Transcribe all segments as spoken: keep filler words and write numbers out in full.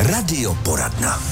Radioporadna.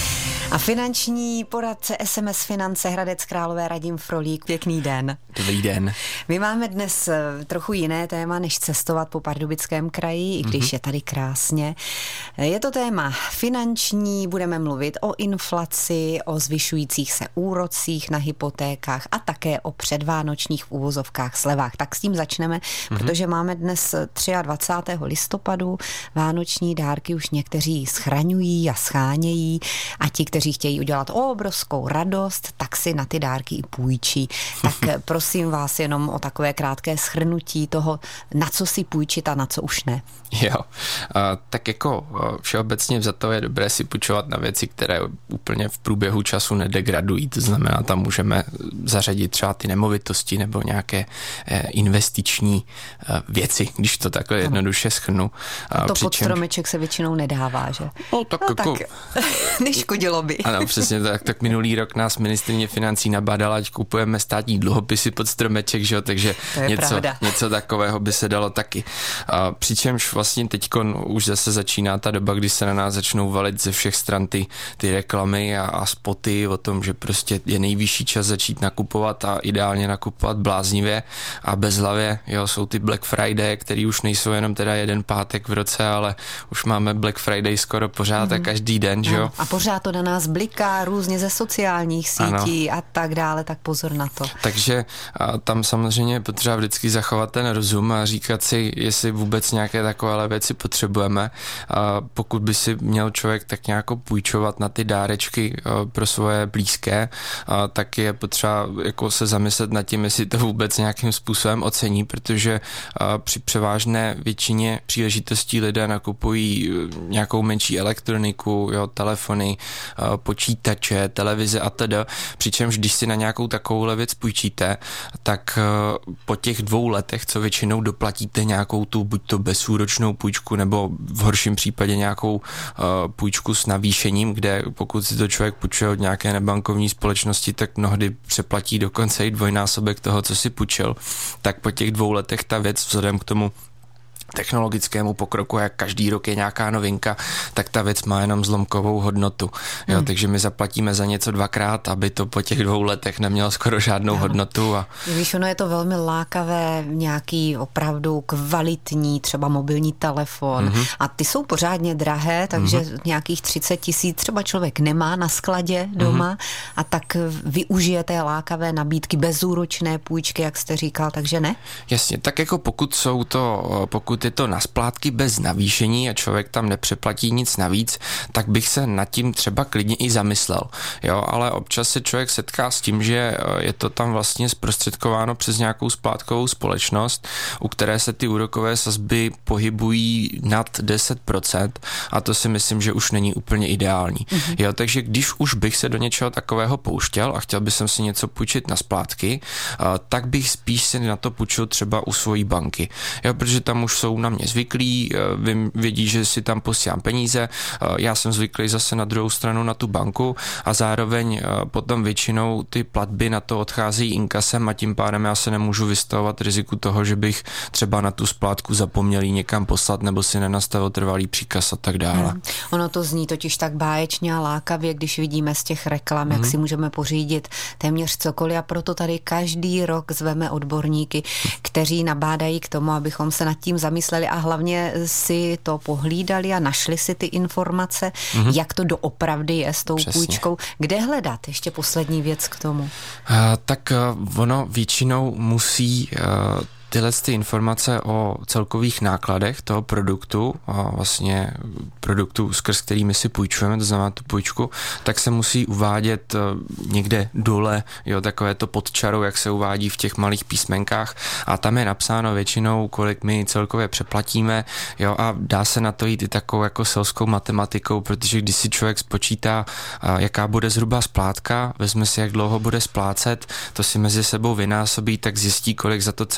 A finanční poradce es em es Finance Hradec Králové Radim Frolík. Pěkný den. Dobrý den. My máme dnes trochu jiné téma, než cestovat po Pardubickém kraji, i když mm-hmm. je tady krásně. Je to téma finanční, budeme mluvit o inflaci, o zvyšujících se úrocích na hypotékách a také o předvánočních uvozovkách slevách. Tak s tím začneme, mm-hmm. protože máme dnes dvacátého třetího listopadu, vánoční dárky už někteří schraňují a schánějí a ti, kteří chtějí udělat obrovskou radost, tak si na ty dárky i půjčí. Tak prosím vás jenom o takové krátké shrnutí toho, na co si půjčit a na co už ne. Jo, a, tak jako všeobecně za to je dobré si půjčovat na věci, které úplně v průběhu času nedegradují. To znamená, tam můžeme zařadit třeba ty nemovitosti nebo nějaké eh, investiční eh, věci, když to takhle ano. jednoduše shrnu. A to přičem... pod stromeček se většinou nedává, že? No tak no, jako... Tak. Neškodilo by. Ano, přesně tak. Tak minulý rok nás ministryně financí nabádala, ať kupujeme státní dluhopisy pod stromeček, že jo, takže něco, něco takového by se dalo taky. A přičemž vlastně teďkon už zase začíná ta doba, kdy se na nás začnou valit ze všech stran ty, ty reklamy a, a spoty o tom, že prostě je nejvyšší čas začít nakupovat a ideálně nakupovat bláznivě a bezhlavě. Jo, jsou ty Black Friday, který už nejsou jenom teda jeden pátek v roce, ale už máme Black Friday skoro pořád mm. a každý den, že jo. A pořád to na nás bliká různě ze sociálních sítí ano. a tak dále, tak pozor na to. Takže a tam samozřejmě je potřeba vždycky zachovat ten rozum a říkat si, jestli vůbec nějaké takovéhle věci potřebujeme. A pokud by si měl člověk tak nějak půjčovat na ty dárečky pro svoje blízké, a tak je potřeba jako se zamyslet nad tím, jestli to vůbec nějakým způsobem ocení, protože při převážné většině příležitostí lidé nakupují nějakou menší elektroniku, jo, telefony, počítače, televize a tedy. Přičemž když si na nějakou takovouhle věc půjčíte, tak po těch dvou letech, co většinou doplatíte nějakou tu buď to bezúročnou půjčku, nebo v horším případě nějakou uh, půjčku s navýšením, kde pokud si to člověk půjčuje od nějaké nebankovní společnosti, tak mnohdy přeplatí dokonce i dvojnásobek toho, co si půjčil, tak po těch dvou letech ta věc vzhledem k tomu technologickému pokroku, jak každý rok je nějaká novinka, tak ta věc má jenom zlomkovou hodnotu. Jo, hmm. Takže my zaplatíme za něco dvakrát, aby to po těch dvou letech nemělo skoro žádnou no. hodnotu. A... Víš, ono je to velmi lákavé, nějaký opravdu kvalitní, třeba mobilní telefon mm-hmm. a ty jsou pořádně drahé, takže mm-hmm. nějakých třicet tisíc třeba člověk nemá na skladě doma mm-hmm. a tak využije té lákavé nabídky bezúročné půjčky, jak jste říkal, takže ne? Jasně, tak jako pokud jsou to, pokud je to na splátky bez navýšení a člověk tam nepřeplatí nic navíc, tak bych se nad tím třeba klidně i zamyslel. Jo, ale občas se člověk setká s tím, že je to tam vlastně zprostředkováno přes nějakou splátkovou společnost, u které se ty úrokové sazby pohybují nad deset procent a to si myslím, že už není úplně ideální. Mm-hmm. Jo, takže když už bych se do něčeho takového pouštěl a chtěl bych si něco půjčit na splátky, tak bych spíš si na to půjčil třeba u svojí banky. Jo, protože tam už jsou na mě zvyklí, vím, vědí, že si tam posílám peníze, já jsem zvyklý zase na druhou stranu na tu banku a zároveň potom většinou ty platby na to odchází inkasem a tím pádem já se nemůžu vystavovat riziku toho, že bych třeba na tu splátku zapomněl někam poslat nebo si nenastavil trvalý příkaz a tak dále. Hmm. Ono to zní totiž tak báječně a lákavě, když vidíme z těch reklam, hmm. jak si můžeme pořídit téměř cokoliv a proto tady každý rok zveme odborníky, kteří nabádají k tomu, abychom se nad tím zamysleli a hlavně si to pohlídali a našli si ty informace, mm-hmm. jak to doopravdy je s tou Přesně. půjčkou. Kde hledat? Ještě poslední věc k tomu. Uh, tak uh, ono většinou musí uh, tyhle ty informace o celkových nákladech toho produktu, vlastně produktu, skrz kterými si půjčujeme, to znamená tu půjčku, tak se musí uvádět někde dole, jo, takové to pod čarou, jak se uvádí v těch malých písmenkách a tam je napsáno většinou, kolik my celkově přeplatíme, jo, a dá se na to jít i takovou jako selskou matematikou, protože když si člověk spočítá, jaká bude zhruba splátka, vezme si, jak dlouho bude splácet, to si mezi sebou vynásobí, tak zjistí, kolik za to celkově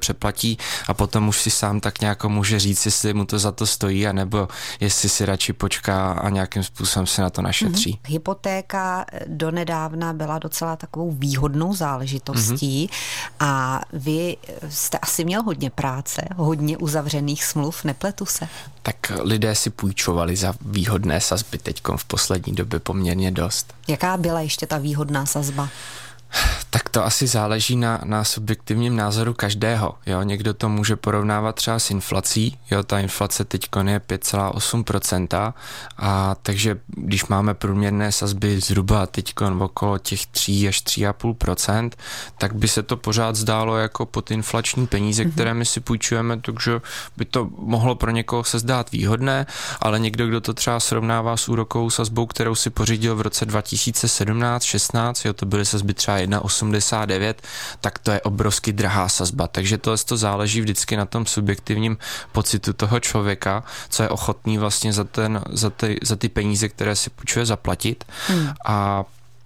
přeplatí a potom už si sám tak nějak může říct, jestli mu to za to stojí, anebo jestli si radši počká a nějakým způsobem se na to našetří. Mm-hmm. Hypotéka donedávna byla docela takovou výhodnou záležitostí mm-hmm. a vy jste asi měl hodně práce, hodně uzavřených smluv, nepletu se? Tak lidé si půjčovali za výhodné sazby teďkom v poslední době poměrně dost. Jaká byla ještě ta výhodná sazba? Tak to asi záleží na, na subjektivním názoru každého. Jo? Někdo to může porovnávat třeba s inflací. Jo? Ta inflace teďkon je pět celá osm procenta a takže když máme průměrné sazby zhruba teďkon okolo těch tři až tři celá pět procenta, tak by se to pořád zdálo jako podinflační peníze, mm-hmm. které my si půjčujeme, takže by to mohlo pro někoho se zdát výhodné, ale někdo, kdo to třeba srovnává s úrokovou sazbou, kterou si pořídil v roce dva tisíce sedmnáct šestnáct, jo? To byly sazby třeba jedna celá osmdesát devět, tak to je obrovsky drahá sazba. Takže to, to záleží vždycky na tom subjektivním pocitu toho člověka, co je ochotný vlastně za, ten, za, ty, za ty peníze, které si půjčuje, zaplatit. Hmm. A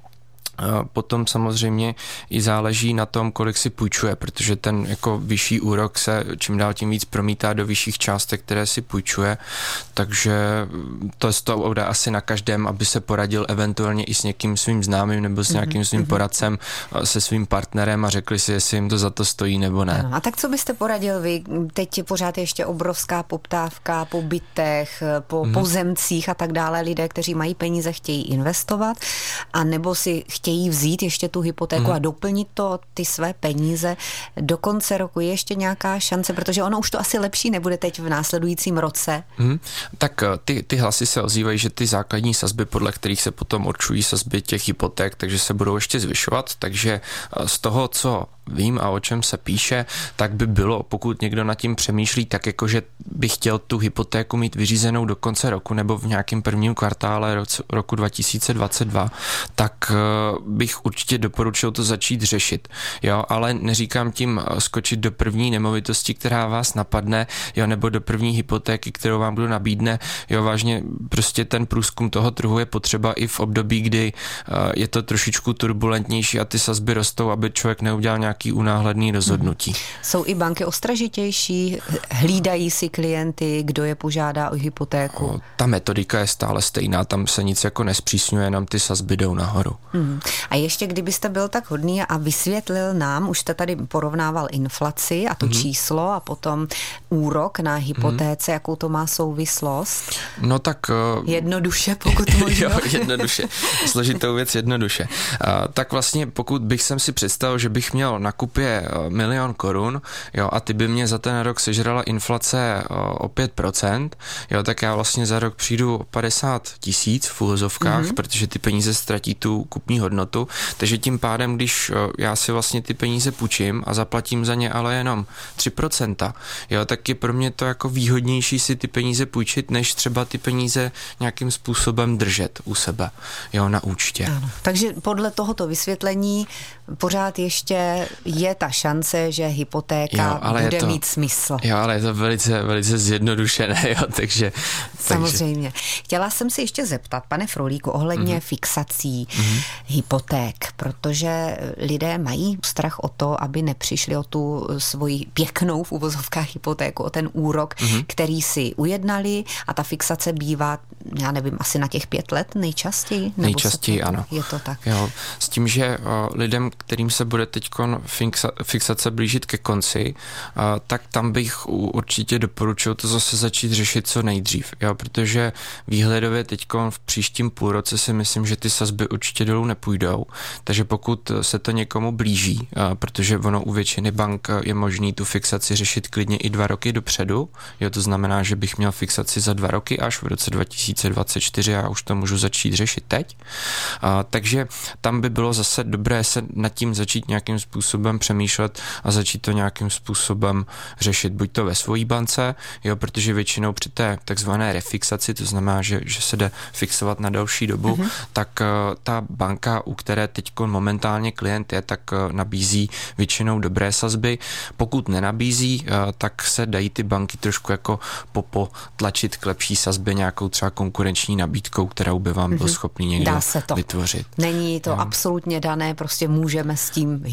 potom samozřejmě i záleží na tom, kolik si půjčuje, protože ten jako vyšší úrok se čím dál tím víc promítá do vyšších částek, které si půjčuje, takže to je to asi na každém, aby se poradil eventuálně i s někým svým známým nebo s nějakým svým poradcem, se svým partnerem a řekli si, jestli jim to za to stojí nebo ne. Ano, a tak co byste poradil vy? Teď je pořád ještě obrovská poptávka po bytech, po hmm. pozemcích a tak dále. Lidé, kteří mají peníze, chtějí investovat a nebo si chtějí chtějí vzít ještě tu hypotéku hmm. a doplnit to, ty své peníze do konce roku. Je ještě nějaká šance, protože ono už to asi lepší nebude teď v následujícím roce. Hmm. Tak ty, ty hlasy se ozývají, že ty základní sazby, podle kterých se potom určují sazby těch hypoték, takže se budou ještě zvyšovat, takže z toho, co vím a o čem se píše, tak by bylo, pokud někdo nad tím přemýšlí, tak jakože by chtěl tu hypotéku mít vyřízenou do konce roku nebo v nějakém prvním kvartále roku dva tisíce dvacet dva, tak bych určitě doporučil to začít řešit. Jo, ale neříkám tím skočit do první nemovitosti, která vás napadne, jo, nebo do první hypotéky, kterou vám kdo nabídne. Jo, vážně prostě ten průzkum toho trhu je potřeba i v období, kdy je to trošičku turbulentnější a ty sazby rostou, aby člověk neudělal nějaký unáhledný rozhodnutí. Hmm. Jsou i banky ostražitější, hlídají si klienty, kdo je požádá o hypotéku? O, ta metodika je stále stejná, tam se nic jako nespřísňuje, jenom ty sazby jdou nahoru. Hmm. A ještě kdybyste byl tak hodný a vysvětlil nám, už jste tady porovnával inflaci a to hmm. číslo a potom úrok na hypotéce, hmm. jakou to má souvislost? No tak... Jednoduše, pokud možno. Jo, jednoduše. Složitou věc jednoduše. A, tak vlastně, pokud bych jsem si představil, že bych měl na kupě milion korun, jo, a ty by mě za ten rok sežrala inflace o pět procent, jo, tak já vlastně za rok přijdu o padesát tisíc v úvozovkách, mm-hmm. protože ty peníze ztratí tu kupní hodnotu, takže tím pádem, když já si vlastně ty peníze půjčím a zaplatím za ně ale jenom tři procenta, jo, tak je pro mě to jako výhodnější si ty peníze půjčit, než třeba ty peníze nějakým způsobem držet u sebe, jo, na účtě. Ano. Takže podle tohoto vysvětlení pořád ještě je ta šance, že hypotéka jo, bude to, mít smysl. Jo, ale je to velice, velice zjednodušené, jo, takže... Samozřejmě. Takže... Chtěla jsem si ještě zeptat, pane Frolíku, ohledně mm-hmm. fixací mm-hmm. hypoték, protože lidé mají strach o to, aby nepřišli o tu svoji pěknou v uvozovkách hypotéku, o ten úrok, mm-hmm. který si ujednali a ta fixace bývá, já nevím, asi na těch pět let nejčastěji? Nejčastěji, ano. Je to tak. Jo, s tím, že o, lidem, kterým se bude teďkon fixa, fixace blížit ke konci, o, tak tam bych určitě doporučil to zase začít řešit co nejdřív, jo, protože výhledově teďkon v příštím půlroce si myslím, že ty sazby určitě dolů nepůjdou, takže pokud se to někomu blíží, o, protože ono u většiny bank je možný tu fixaci řešit klidně i dva roky dopředu, jo, to znamená, že bych měl fixaci za dva roky až v roce dva tisíce dvacet čtyři a už to můžu začít řešit teď. A, takže tam by bylo zase dobré se nad tím začít nějakým způsobem přemýšlet a začít to nějakým způsobem řešit. Buď to ve svojí bance, jo, protože většinou při té takzvané refixaci, to znamená, že, že se jde fixovat na další dobu, mm-hmm. tak uh, ta banka, u které teď momentálně klient je, tak uh, nabízí většinou dobré sazby. Pokud nenabízí, uh, tak se dají ty banky trošku jako popotlačit k lepší sazbě nějakou třeba konkurenční nabídkou, kterou by vám byl mm-hmm. schopný někdo Dá se to. vytvořit. Není to jo. absolutně dané, prostě můžeme s tím hýbnout.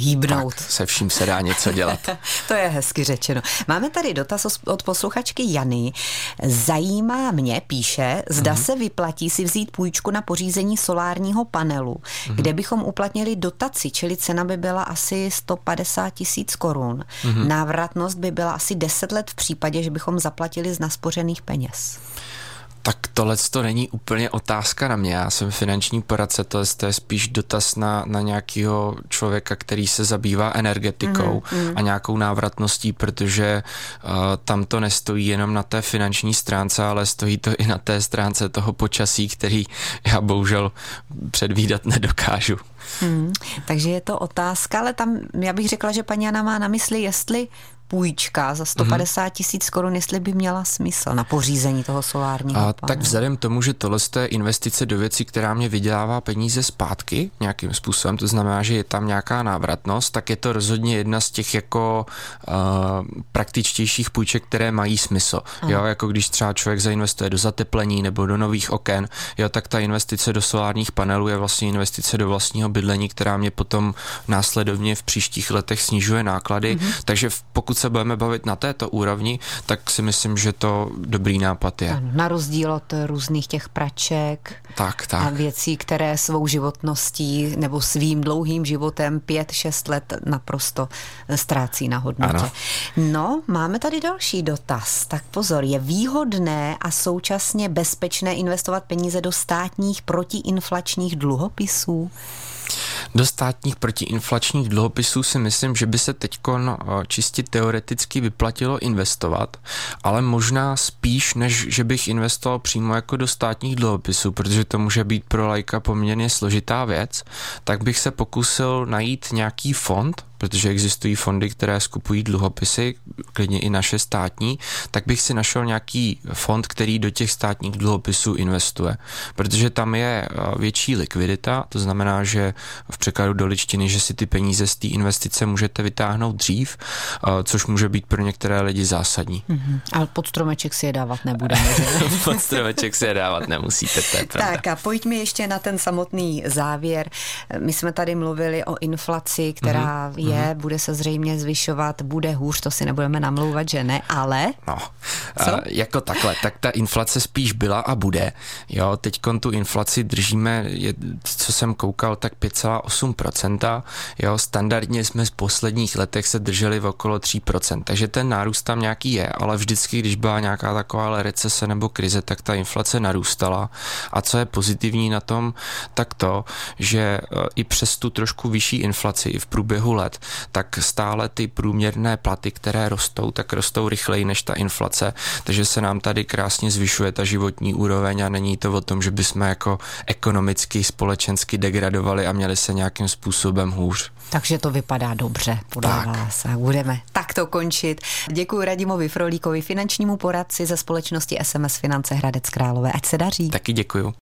vypnout. Tak se vším se dá něco dělat. To je hezky řečeno. Máme tady dotaz od posluchačky Jany. Zajímá mě, píše, zda mm-hmm. se vyplatí si vzít půjčku na pořízení solárního panelu, mm-hmm. kde bychom uplatnili dotaci, čili cena by byla asi sto padesát tisíc korun. Mm-hmm. Návratnost by byla asi deset let v případě, že bychom zaplatili z naspořených peněz. Tak tohle to není úplně otázka na mě. Já jsem finanční poradce, to je spíš dotaz na, na nějakého člověka, který se zabývá energetikou mm, mm. a nějakou návratností, protože uh, tam to nestojí jenom na té finanční stránce, ale stojí to i na té stránce toho počasí, který já bohužel předvídat nedokážu. Hmm, takže je to otázka, ale tam já bych řekla, že paní Jana má na mysli, jestli půjčka za sto padesát tisíc korun, jestli by měla smysl na pořízení toho solárního panelu. Tak vzhledem tomu, že tohle je investice do věcí, která mě vydělává peníze zpátky nějakým způsobem, to znamená, že je tam nějaká návratnost, tak je to rozhodně jedna z těch jako uh, praktičtějších půjček, které mají smysl. Hmm. Jo, jako když třeba člověk zainvestuje do zateplení nebo do nových oken, jo, tak ta investice do solárních panelů je vlastně investice do vlastního bydlení, která mě potom následovně v příštích letech snižuje náklady, hmm. takže pokud se budeme bavit na této úrovni, tak si myslím, že to dobrý nápad je. Ano, na rozdíl od různých těch praček tak, tak. a věcí, které svou životností nebo svým dlouhým životem pět, šest let naprosto ztrácí na hodnotě. Ano. No, máme tady další dotaz. Tak pozor, je výhodné a současně bezpečné investovat peníze do státních protiinflačních dluhopisů? Do státních protiinflačních dluhopisů si myslím, že by se teďkon čistě teoreticky vyplatilo investovat, ale možná spíš, než že bych investoval přímo jako do státních dluhopisů, protože to může být pro laika poměrně složitá věc, tak bych se pokusil najít nějaký fond, protože existují fondy, které skupují dluhopisy, klidně i naše státní, tak bych si našel nějaký fond, který do těch státních dluhopisů investuje. Protože tam je větší likvidita, to znamená, že v překladu do ličtiny, že si ty peníze z té investice můžete vytáhnout dřív, což může být pro některé lidi zásadní. Mm-hmm. Ale pod stromeček si je dávat nebudeme. Pod stromeček si je dávat nemusíte, to je pravda. Tak a pojďme ještě na ten samotný závěr. My jsme tady mluvili o inflaci, která mm-hmm. je, mm-hmm. bude se zřejmě zvyšovat, bude hůř, to si nebudeme namlouvat, že ne, ale... No, a, jako takhle, tak ta inflace spíš byla a bude. Jo, teďkon tu inflaci držíme, je, co jsem koukal, tak pět celá osm procenta. Jo, standardně jsme v posledních letech se drželi v okolo tři procenta, takže ten nárůst tam nějaký je, ale vždycky, když byla nějaká taková recese nebo krize, tak ta inflace narůstala. A co je pozitivní na tom, tak to, že i přes tu trošku vyšší inflaci i v průběhu let, tak stále ty průměrné platy, které rostou, tak rostou rychleji než ta inflace, takže se nám tady krásně zvyšuje ta životní úroveň a není to o tom, že bychom jako ekonomicky, společensky degradovali a měli se nějakým způsobem hůř. Takže to vypadá dobře podle tak. vás a budeme takto končit. Děkuji Radimovi Frolíkovi, finančnímu poradci ze společnosti S M S Finance Hradec Králové. Ať se daří. Taky děkuju.